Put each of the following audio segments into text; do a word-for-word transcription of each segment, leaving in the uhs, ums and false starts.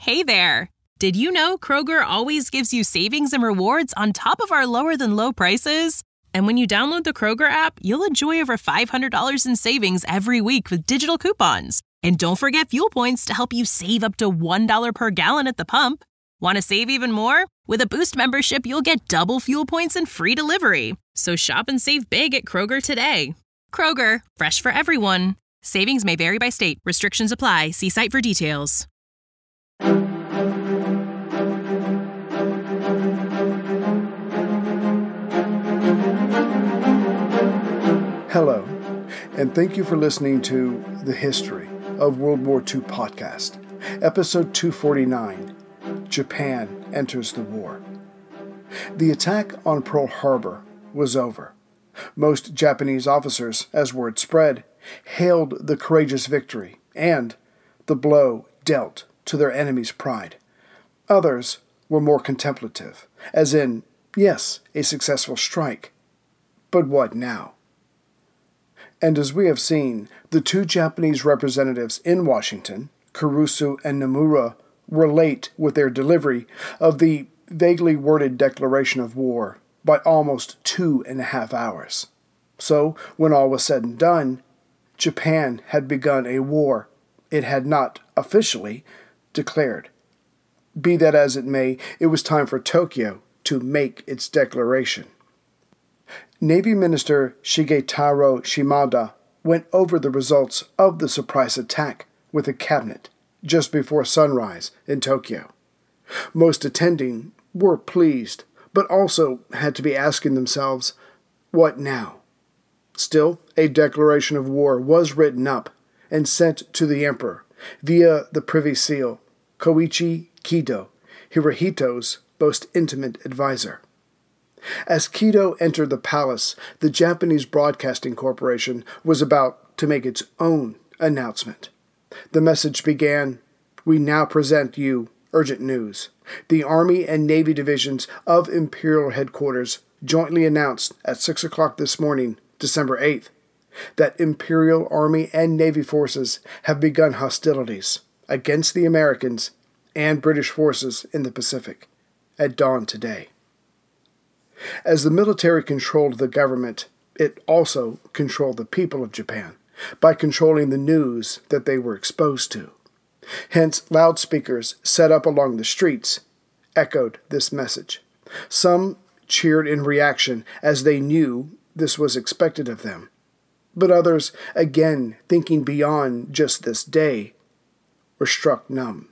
Hey there! Did you know Kroger always gives you savings and rewards on top of our lower-than-low prices? And when you download the Kroger app, you'll enjoy over five hundred dollars in savings every week with digital coupons. And don't forget fuel points to help you save up to one dollar per gallon at the pump. Want to save even more? With a Boost membership, you'll get double fuel points and free delivery. So shop and save big at Kroger today. Kroger, fresh for everyone. Savings may vary by state. Restrictions apply. See site for details. Hello, and thank you for listening to The History of World War Two podcast, episode two forty-nine, Japan Enters the War. The attack on Pearl Harbor was over. Most Japanese officers, as word spread, hailed the courageous victory and the blow dealt to their enemy's pride. Others were more contemplative, as in, yes, a successful strike. But what now? And as we have seen, the two Japanese representatives in Washington, Kurusu and Nomura, were late with their delivery of the vaguely worded declaration of war by almost two and a half hours. So, when all was said and done, Japan had begun a war it had not officially declared. Be that as it may, it was time for Tokyo to make its declaration. Navy Minister Shigetaro Shimada went over the results of the surprise attack with the cabinet just before sunrise in Tokyo. Most attending were pleased, but also had to be asking themselves, what now? Still, a declaration of war was written up and sent to the emperor via the Privy Seal, Koichi Kido, Hirohito's most intimate advisor. As Kido entered the palace, the Japanese Broadcasting Corporation was about to make its own announcement. The message began, "We now present you urgent news. The Army and Navy divisions of Imperial Headquarters jointly announced at six o'clock this morning, December eighth, that Imperial Army and Navy forces have begun hostilities against the Americans and British forces in the Pacific at dawn today." As the military controlled the government, it also controlled the people of Japan by controlling the news that they were exposed to. Hence, loudspeakers set up along the streets echoed this message. Some cheered in reaction as they knew this was expected of them. But others, again thinking beyond just this day, were struck numb.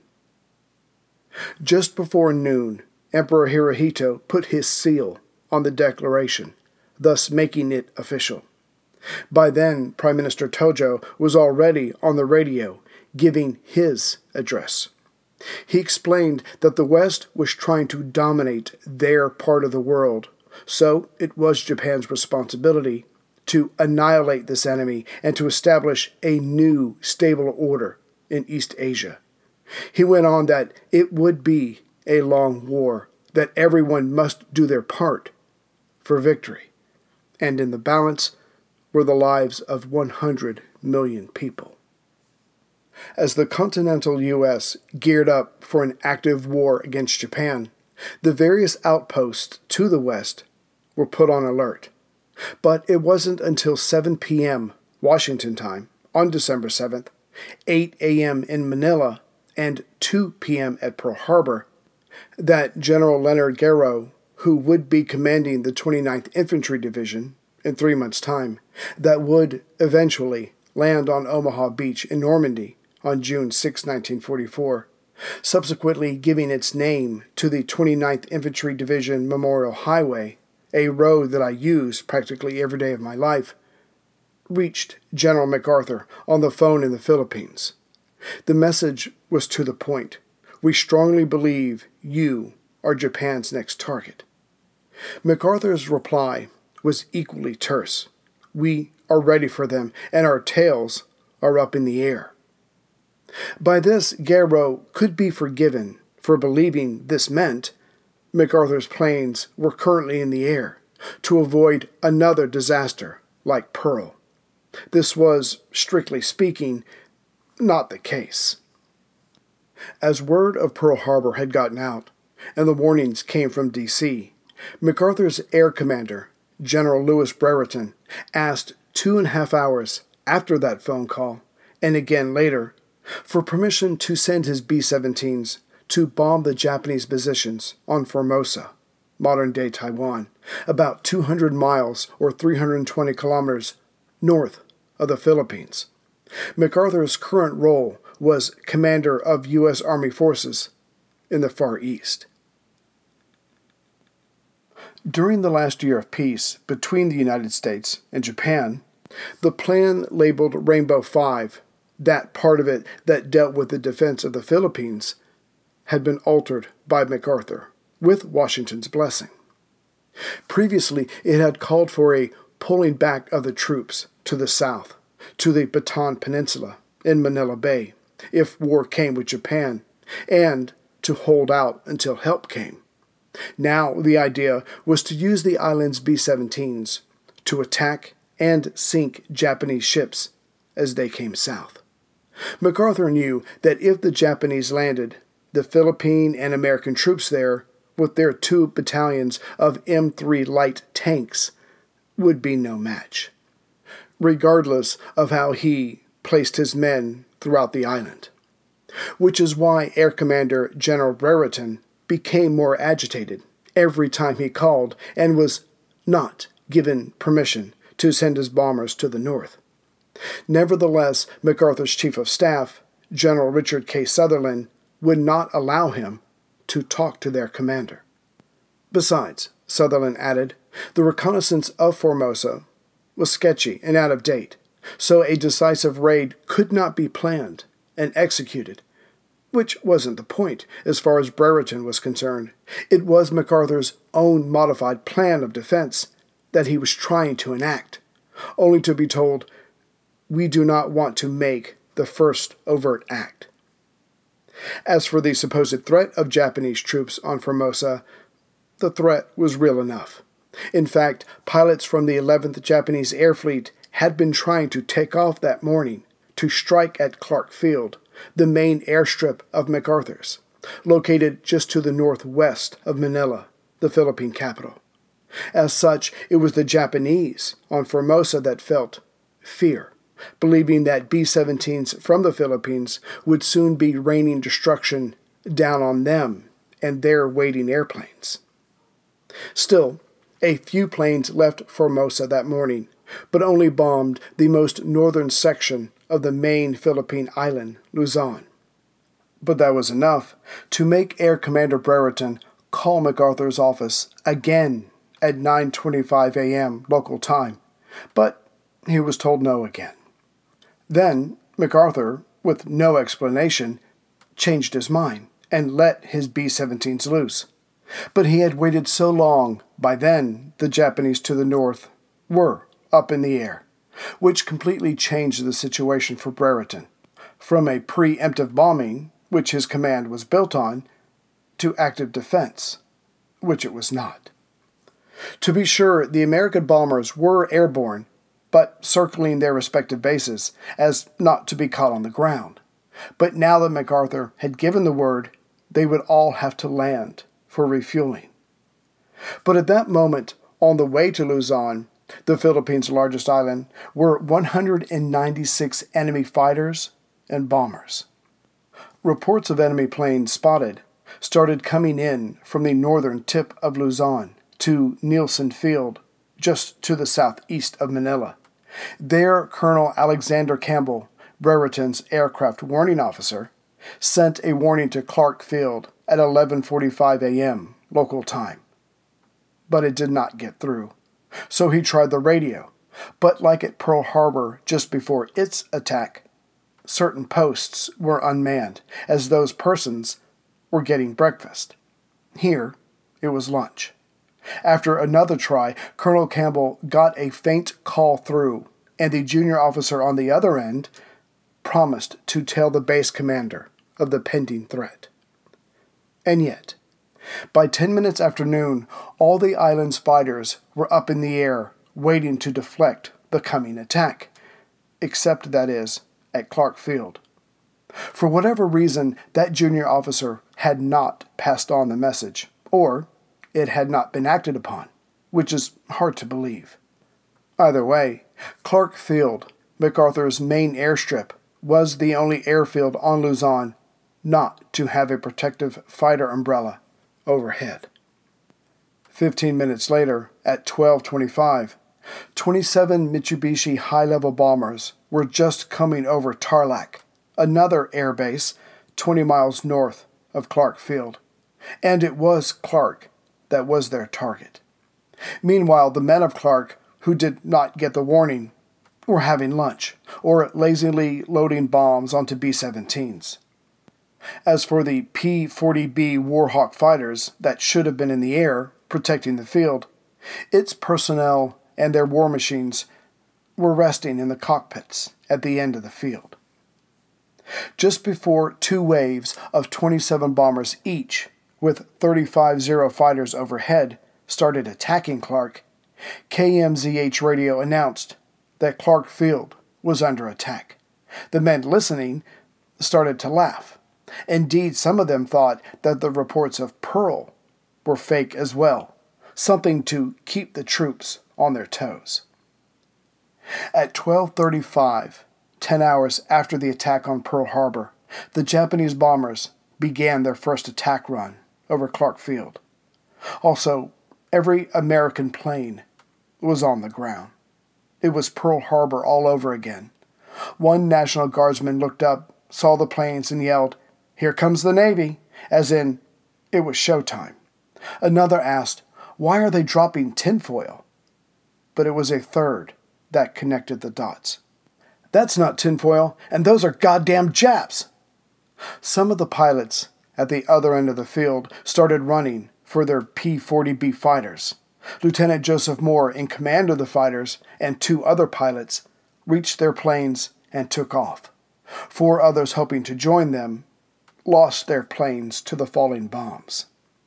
Just before noon, Emperor Hirohito put his seal on the declaration, thus making it official. By then, Prime Minister Tojo was already on the radio giving his address. He explained that the West was trying to dominate their part of the world, so it was Japan's responsibility to annihilate this enemy and to establish a new stable order in East Asia. He went on that it would be a long war, that everyone must do their part for victory, and in the balance were the lives of one hundred million people. As the continental U S geared up for an active war against Japan, the various outposts to the west were put on alert. But it wasn't until seven p.m. Washington time on December seventh, eight a.m. in Manila, and two p.m. at Pearl Harbor, that General Leonard Garrow, who would be commanding the twenty-ninth Infantry Division in three months' time, that would eventually land on Omaha Beach in Normandy on June sixth, nineteen forty-four, subsequently giving its name to the twenty-ninth Infantry Division Memorial Highway, a road that I use practically every day of my life, reached General MacArthur on the phone in the Philippines. The message was to the point. "We strongly believe you are Japan's next target." MacArthur's reply was equally terse. "We are ready for them, and our tails are up in the air." By this, Garrow could be forgiven for believing this meant MacArthur's planes were currently in the air to avoid another disaster like Pearl. This was, strictly speaking, not the case. As word of Pearl Harbor had gotten out, and the warnings came from D C, MacArthur's air commander, General Lewis Brereton, asked two and a half hours after that phone call, and again later, for permission to send his B seventeens to bomb the Japanese positions on Formosa, modern-day Taiwan, about two hundred miles or three hundred twenty kilometers north of the Philippines. MacArthur's current role was commander of U S Army forces in the Far East. During the last year of peace between the United States and Japan, the plan labeled Rainbow Five, that part of it that dealt with the defense of the Philippines, had been altered by MacArthur, with Washington's blessing. Previously, it had called for a pulling back of the troops to the south, to the Bataan Peninsula in Manila Bay, if war came with Japan, and to hold out until help came. Now the idea was to use the island's B seventeens to attack and sink Japanese ships as they came south. MacArthur knew that if the Japanese landed, the Philippine and American troops there, with their two battalions of M three light tanks, would be no match, regardless of how he placed his men throughout the island. Which is why Air Commander General Brereton became more agitated every time he called and was not given permission to send his bombers to the north. Nevertheless, MacArthur's Chief of Staff, General Richard K. Sutherland, would not allow him to talk to their commander. Besides, Sutherland added, the reconnaissance of Formosa was sketchy and out of date, so a decisive raid could not be planned and executed, which wasn't the point as far as Brereton was concerned. It was MacArthur's own modified plan of defense that he was trying to enact, only to be told, we do not want to make the first overt act. As for the supposed threat of Japanese troops on Formosa, the threat was real enough. In fact, pilots from the eleventh Japanese Air Fleet had been trying to take off that morning to strike at Clark Field, the main airstrip of MacArthur's, located just to the northwest of Manila, the Philippine capital. As such, it was the Japanese on Formosa that felt fear, believing that B seventeens from the Philippines would soon be raining destruction down on them and their waiting airplanes. Still, a few planes left Formosa that morning, but only bombed the most northern section of the main Philippine island, Luzon. But that was enough to make Air Commander Brereton call MacArthur's office again at nine twenty-five a.m. local time, but he was told no again. Then MacArthur, with no explanation, changed his mind and let his B seventeens loose. But he had waited so long, by then the Japanese to the north were up in the air, which completely changed the situation for Brereton, from a preemptive bombing, which his command was built on, to active defense, which it was not. To be sure, the American bombers were airborne, but circling their respective bases, as not to be caught on the ground. But now that MacArthur had given the word, they would all have to land for refueling. But at that moment, on the way to Luzon, the Philippines' largest island, were one hundred ninety-six enemy fighters and bombers. Reports of enemy planes spotted started coming in from the northern tip of Luzon to Nielsen Field, just to the southeast of Manila. There, Colonel Alexander Campbell, Brereton's aircraft warning officer, sent a warning to Clark Field at eleven forty-five a.m. local time. But it did not get through. So he tried the radio, but like at Pearl Harbor just before its attack, certain posts were unmanned, as those persons were getting breakfast. Here, it was lunch. After another try, Colonel Campbell got a faint call through, and the junior officer on the other end promised to tell the base commander of the pending threat. And yet, by ten minutes after noon, all the island's fighters were up in the air, waiting to deflect the coming attack, except, that is, at Clark Field. For whatever reason, that junior officer had not passed on the message, or it had not been acted upon, which is hard to believe. Either way, Clark Field, MacArthur's main airstrip, was the only airfield on Luzon not to have a protective fighter umbrella overhead. Fifteen minutes later, at twelve twenty-five, twenty-seven Mitsubishi high-level bombers were just coming over Tarlac, another air base twenty miles north of Clark Field, and it was Clark that was their target. Meanwhile, the men of Clark, who did not get the warning, were having lunch, or lazily loading bombs onto B seventeens. As for the P forty B Warhawk fighters that should have been in the air, protecting the field, its personnel and their war machines were resting in the cockpits at the end of the field. Just before two waves of twenty-seven bombers each, with thirty-five Zero fighters overhead, started attacking Clark, K M Z H radio announced that Clark Field was under attack. The men listening started to laugh. Indeed, some of them thought that the reports of Pearl were fake as well, something to keep the troops on their toes. At twelve thirty-five, ten hours after the attack on Pearl Harbor, the Japanese bombers began their first attack run over Clark Field. Also, every American plane was on the ground. It was Pearl Harbor all over again. One National Guardsman looked up, saw the planes, and yelled, "Here comes the Navy," as in, it was showtime. Another asked, "Why are they dropping tinfoil?" But it was a third that connected the dots. "That's not tinfoil, and those are goddamn Japs!" Some of the pilots at the other end of the field started running for their P forty B fighters. Lieutenant Joseph Moore, in command of the fighters, and two other pilots, reached their planes and took off. Four others hoping to join them lost their planes to the falling bombs.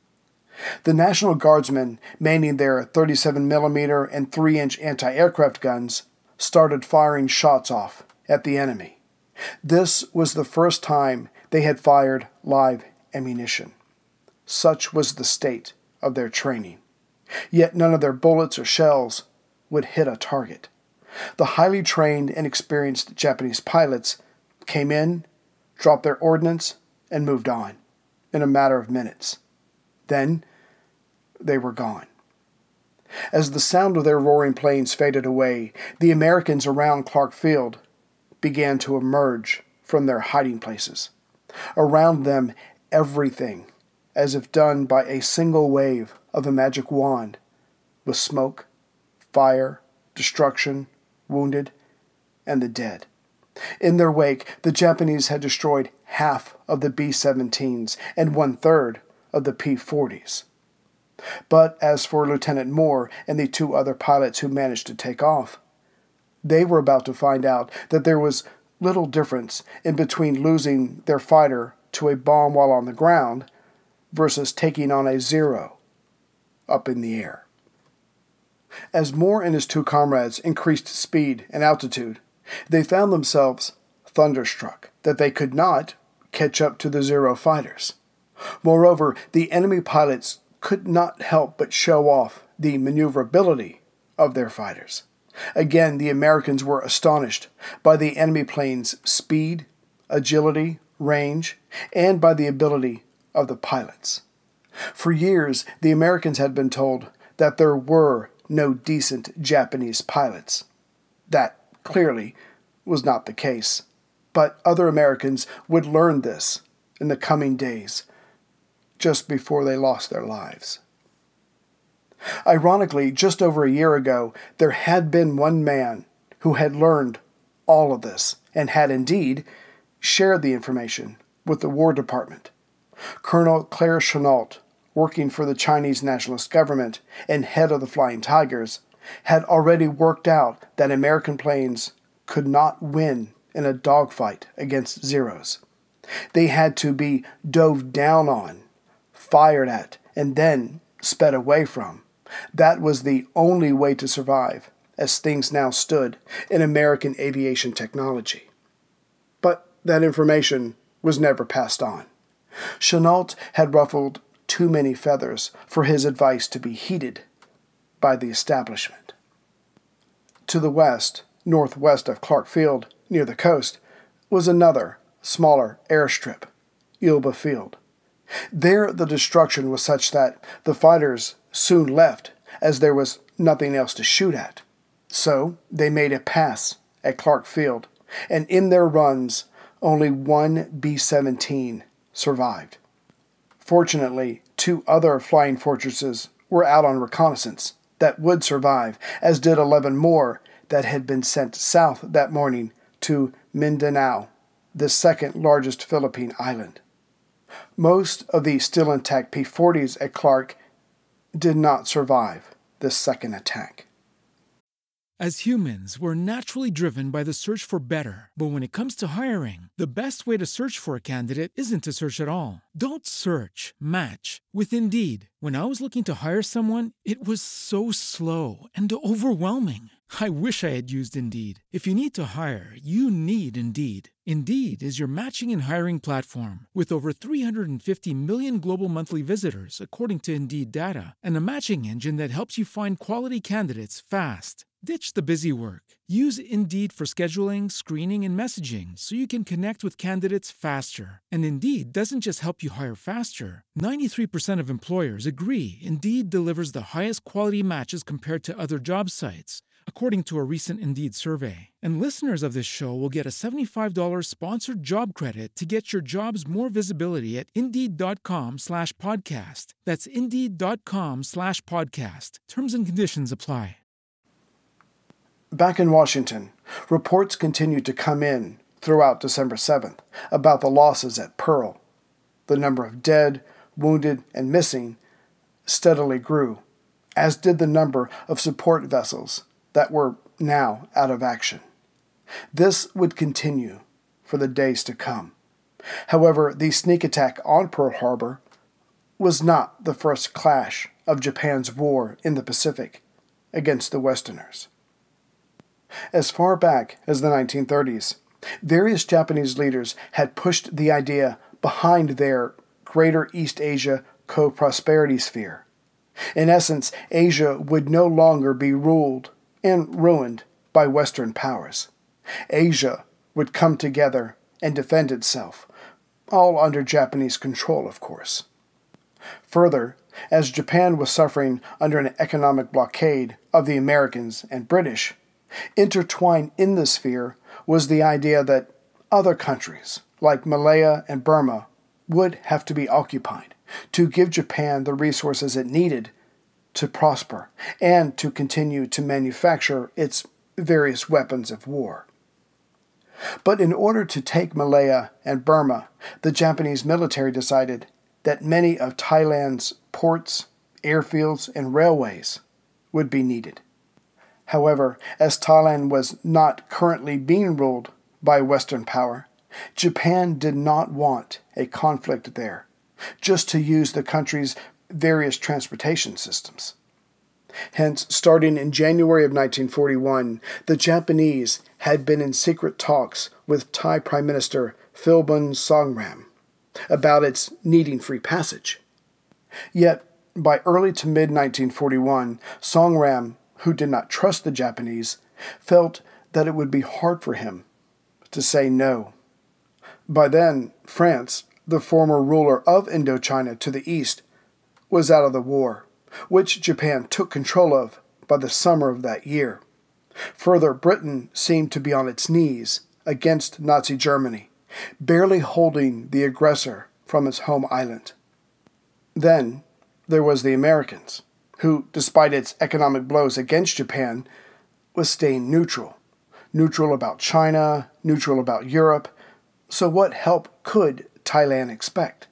The National Guardsmen, manning their thirty-seven millimeter and three inch anti-aircraft guns, started firing shots off at the enemy. This was the first time they had fired live ammunition. Such was the state of their training. Yet none of their bullets or shells would hit a target. The highly trained and experienced Japanese pilots came in, dropped their ordnance, and moved on in a matter of minutes. Then they were gone. As the sound of their roaring planes faded away, the Americans around Clark Field began to emerge from their hiding places. Around them, everything, as if done by a single wave of a magic wand, was smoke, fire, destruction, wounded, and the dead. In their wake, the Japanese had destroyed half of the B seventeens and one-third of the P forties. But as for Lieutenant Moore and the two other pilots who managed to take off, they were about to find out that there was little difference in between losing their fighter to a bomb while on the ground versus taking on a Zero up in the air. As Moore and his two comrades increased speed and altitude, they found themselves thunderstruck that they could not catch up to the Zero fighters. Moreover, the enemy pilots could not help but show off the maneuverability of their fighters. Again, the Americans were astonished by the enemy planes' speed, agility, range, and by the ability of the pilots. For years, the Americans had been told that there were no decent Japanese pilots. That clearly was not the case, but other Americans would learn this in the coming days, just before they lost their lives. Ironically, just over a year ago, there had been one man who had learned all of this and had indeed shared the information with the War Department. Colonel Claire Chennault, working for the Chinese nationalist government and head of the Flying Tigers, had already worked out that American planes could not win in a dogfight against Zeros. They had to be dove down on, fired at, and then sped away from. That was the only way to survive, as things now stood in American aviation technology. But that information was never passed on. Chennault had ruffled too many feathers for his advice to be heeded by the establishment. To the west, northwest of Clark Field, near the coast, was another, smaller airstrip, Elba Field. There the destruction was such that the fighters soon left, as there was nothing else to shoot at. So they made a pass at Clark Field, and in their runs, only one B seventeen survived. Fortunately, two other flying fortresses were out on reconnaissance that would survive, as did eleven more that had been sent south that morning to Mindanao, the second largest Philippine island. Most of the still intact P forties at Clark did not survive this second attack. As humans, we're naturally driven by the search for better. But when it comes to hiring, the best way to search for a candidate isn't to search at all. Don't search, match with Indeed. When I was looking to hire someone, it was so slow and overwhelming. I wish I had used Indeed. If you need to hire, you need Indeed. Indeed is your matching and hiring platform with over three hundred fifty million global monthly visitors, according to Indeed data, and a matching engine that helps you find quality candidates fast. Ditch the busy work. Use Indeed for scheduling, screening, and messaging so you can connect with candidates faster. And Indeed doesn't just help you hire faster. ninety-three percent of employers agree Indeed delivers the highest quality matches compared to other job sites, according to a recent Indeed survey. And listeners of this show will get a seventy-five dollars sponsored job credit to get your jobs more visibility at Indeed.com slash podcast. That's Indeed.com slash podcast. Terms and conditions apply. Back in Washington, reports continued to come in throughout December seventh about the losses at Pearl. The number of dead, wounded, and missing steadily grew, as did the number of support vessels that were now out of action. This would continue for the days to come. However, the sneak attack on Pearl Harbor was not the first clash of Japan's war in the Pacific against the Westerners. As far back as the nineteen thirties, various Japanese leaders had pushed the idea behind their Greater East Asia Co-Prosperity Sphere. In essence, Asia would no longer be ruled and ruined by Western powers. Asia would come together and defend itself, all under Japanese control, of course. Further, as Japan was suffering under an economic blockade of the Americans and British, intertwined in the sphere was the idea that other countries, like Malaya and Burma, would have to be occupied to give Japan the resources it needed to prosper and to continue to manufacture its various weapons of war. But in order to take Malaya and Burma, the Japanese military decided that many of Thailand's ports, airfields, and railways would be needed. However, as Thailand was not currently being ruled by Western power, Japan did not want a conflict there, just to use the country's various transportation systems. Hence, starting in January of nineteen forty-one, the Japanese had been in secret talks with Thai Prime Minister Philbin Songram about its needing free passage. Yet, by early to mid nineteen forty-one, Songram, who did not trust the Japanese, felt that it would be hard for him to say no. By then, France, the former ruler of Indochina to the east, was out of the war, which Japan took control of by the summer of that year. Further, Britain seemed to be on its knees against Nazi Germany, barely holding the aggressor from its home island. Then there was the Americans, who, despite its economic blows against Japan, was staying neutral. Neutral about China, neutral about Europe. So what help could Thailand expect?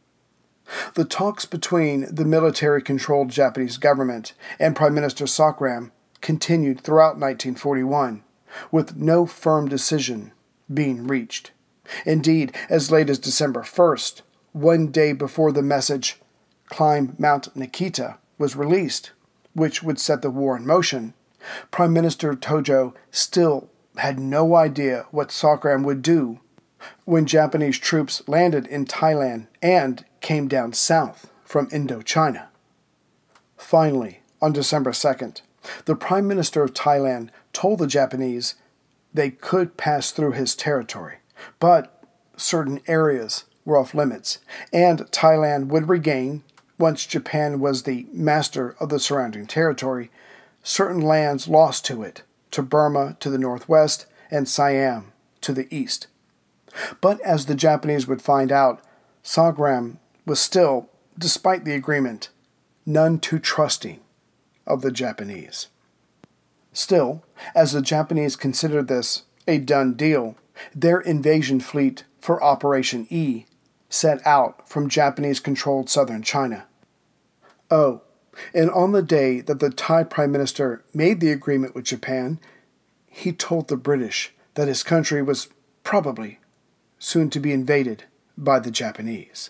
The talks between the military-controlled Japanese government and Prime Minister Songram continued throughout nineteen forty-one, with no firm decision being reached. Indeed, as late as December first, one day before the message, "Climb Mount Nikita," was released, which would set the war in motion, Prime Minister Tojo still had no idea what Songram would do when Japanese troops landed in Thailand and came down south from Indochina. Finally, on December second, the Prime Minister of Thailand told the Japanese they could pass through his territory, but certain areas were off limits, and Thailand would regain, once Japan was the master of the surrounding territory, certain lands lost to it, to Burma to the northwest and Siam to the east. But as the Japanese would find out, Sagram was still, despite the agreement, none too trusting of the Japanese. Still, as the Japanese considered this a done deal, their invasion fleet for Operation E set out from Japanese-controlled southern China. Oh, and on the day that the Thai Prime Minister made the agreement with Japan, he told the British that his country was probably soon to be invaded by the Japanese.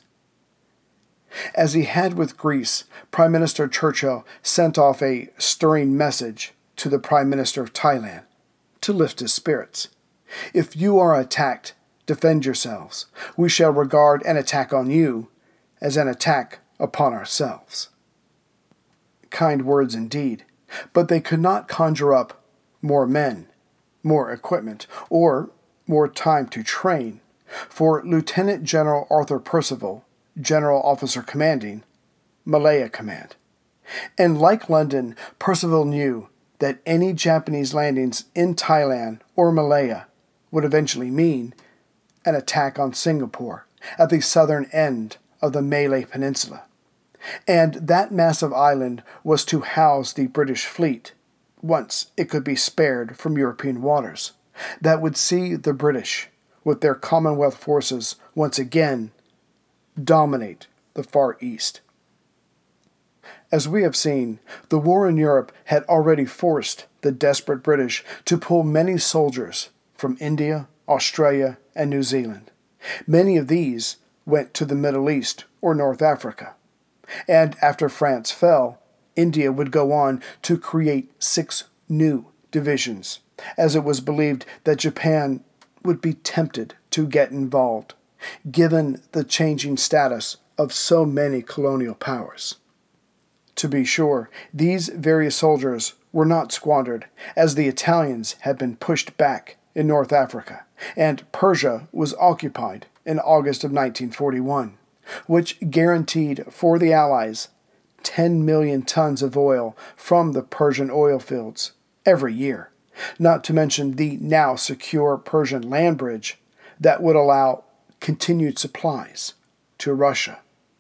As he had with Greece, Prime Minister Churchill sent off a stirring message to the Prime Minister of Thailand to lift his spirits. If you are attacked, defend yourselves. We shall regard an attack on you as an attack upon ourselves. Kind words indeed, but they could not conjure up more men, more equipment, or more time to train, for Lieutenant General Arthur Percival, General Officer Commanding, Malaya Command. And like London, Percival knew that any Japanese landings in Thailand or Malaya would eventually mean an attack on Singapore at the southern end of the Malay Peninsula. And that massive island was to house the British fleet, once it could be spared from European waters, that would see the British, with their Commonwealth forces, once again dominate the Far East. As we have seen, the war in Europe had already forced the desperate British to pull many soldiers from India, Australia, and New Zealand. Many of these went to the Middle East or North Africa. And after France fell, India would go on to create six new divisions, as it was believed that Japan would be tempted to get involved, given the changing status of so many colonial powers. To be sure, these various soldiers were not squandered, as the Italians had been pushed back in North Africa, and Persia was occupied in August of nineteen forty-one, which guaranteed for the Allies ten million tons of oil from the Persian oil fields every year, not to mention the now secure Persian land bridge that would allow continued supplies to Russia.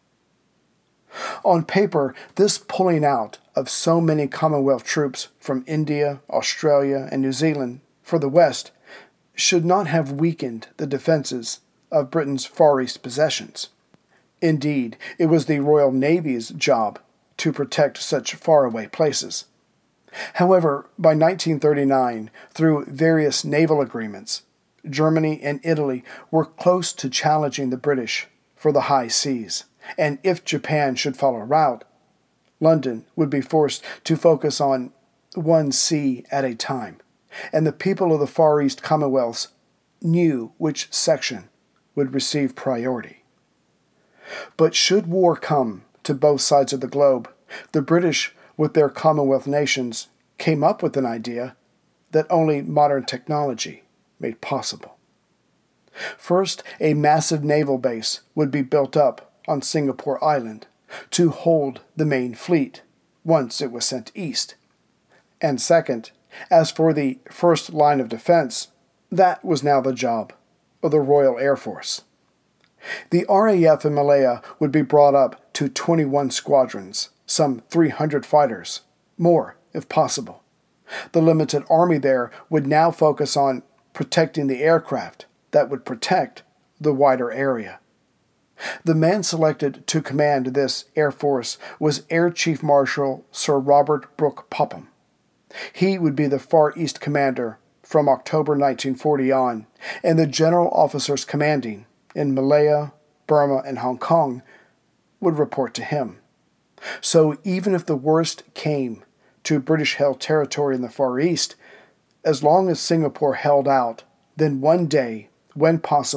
On paper, this pulling out of so many Commonwealth troops from India, Australia, and New Zealand for the West should not have weakened the defenses of Britain's Far East possessions. Indeed, it was the Royal Navy's job to protect such faraway places. However, by nineteen thirty-nine, through various naval agreements, Germany and Italy were close to challenging the British for the high seas, and if Japan should follow route, London would be forced to focus on one sea at a time, and the people of the Far East Commonwealths knew which section would receive priority. But should war come to both sides of the globe, the British, with their Commonwealth nations, came up with an idea that only modern technology made possible. First, a massive naval base would be built up on Singapore Island to hold the main fleet once it was sent east. And second, as for the first line of defense, that was now the job of the Royal Air Force. The R A F in Malaya would be brought up to twenty-one squadrons, some three hundred fighters, more if possible. The limited army there would now focus on protecting the aircraft that would protect the wider area. The man selected to command this Air Force was Air Chief Marshal Sir Robert Brooke Popham. He would be the Far East commander from October nineteen forty on, and the general officers commanding in Malaya, Burma, and Hong Kong would report to him. So even if the worst came to British-held territory in the Far East, as long as Singapore held out, then one day, when possible,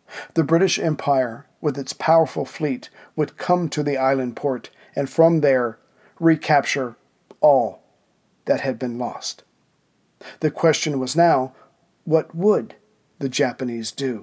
The British Empire, with its powerful fleet, would come to the island port and from there recapture all that had been lost. The question was now, what would the Japanese do?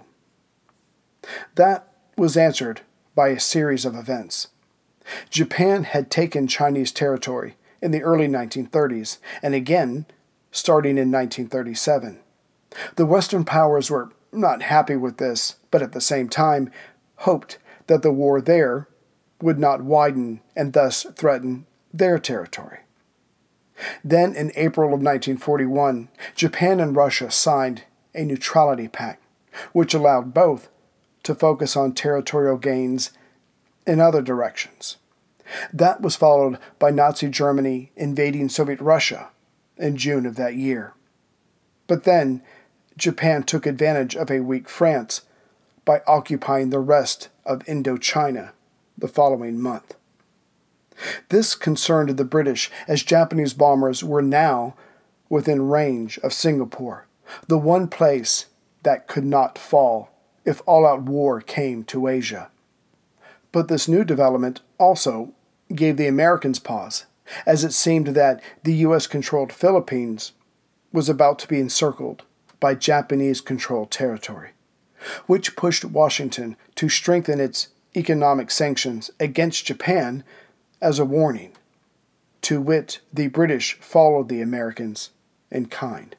That was answered by a series of events. Japan had taken Chinese territory in the early nineteen thirties, and again starting in nineteen thirty-seven. The Western powers were not happy with this, but at the same time hoped that the war there would not widen and thus threaten their territory. Then in April of nineteen forty-one, Japan and Russia signed a neutrality pact, which allowed both to focus on territorial gains in other directions. That was followed by Nazi Germany invading Soviet Russia in June of that year. But then Japan took advantage of a weak France by occupying the rest of Indochina the following month. This concerned the British, as Japanese bombers were now within range of Singapore, the one place that could not fall if all-out war came to Asia. But this new development also gave the Americans pause, as it seemed that the U S-controlled Philippines was about to be encircled by Japanese-controlled territory, which pushed Washington to strengthen its economic sanctions against Japan as a warning. To wit, the British followed the Americans in kind.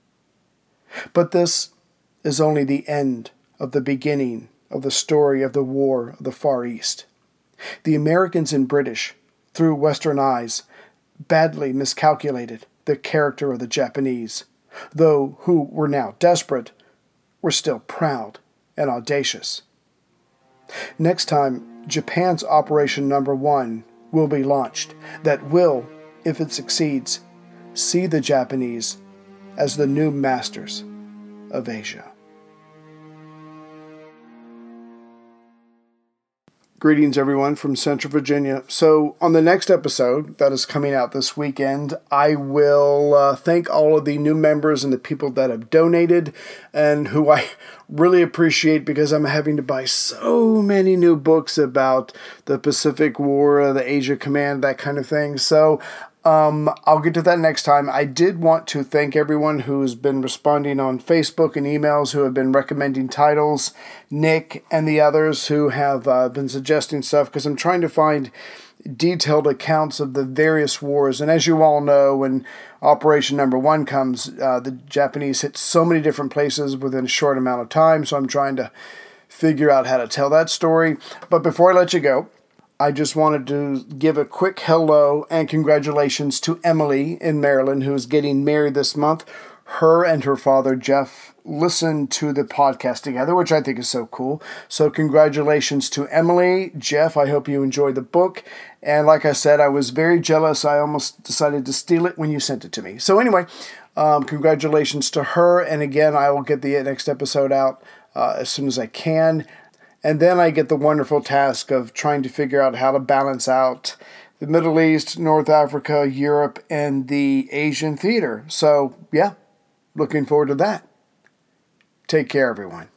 But this is only the end of the beginning of the story of the War of the Far East. The Americans and British, through Western eyes, badly miscalculated the character of the Japanese, though who were now desperate, were still proud and audacious. Next time, Japan's Operation Number One will be launched, that will, if it succeeds, see the Japanese as the new masters of Asia. Greetings, everyone, from Central Virginia. So on the next episode that is coming out this weekend, I will uh, thank all of the new members and the people that have donated and who I really appreciate, because I'm having to buy so many new books about the Pacific War, the Asia Command, that kind of thing. So Um, I'll get to that next time. I did want to thank everyone who's been responding on Facebook and emails, who have been recommending titles, Nick and the others who have uh, been suggesting stuff, because I'm trying to find detailed accounts of the various wars. And as you all know, when Operation Number One comes, uh, the Japanese hit so many different places within a short amount of time, so I'm trying to figure out how to tell that story. But before I let you go, I just wanted to give a quick hello and congratulations to Emily in Maryland, who is getting married this month. Her and her father, Jeff, listened to the podcast together, which I think is so cool. So congratulations to Emily. Jeff, I hope you enjoyed the book. And like I said, I was very jealous. I almost decided to steal it when you sent it to me. So anyway, um, congratulations to her. And again, I will get the next episode out uh, as soon as I can. And then I get the wonderful task of trying to figure out how to balance out the Middle East, North Africa, Europe, and the Asian theater. So, yeah, looking forward to that. Take care, everyone.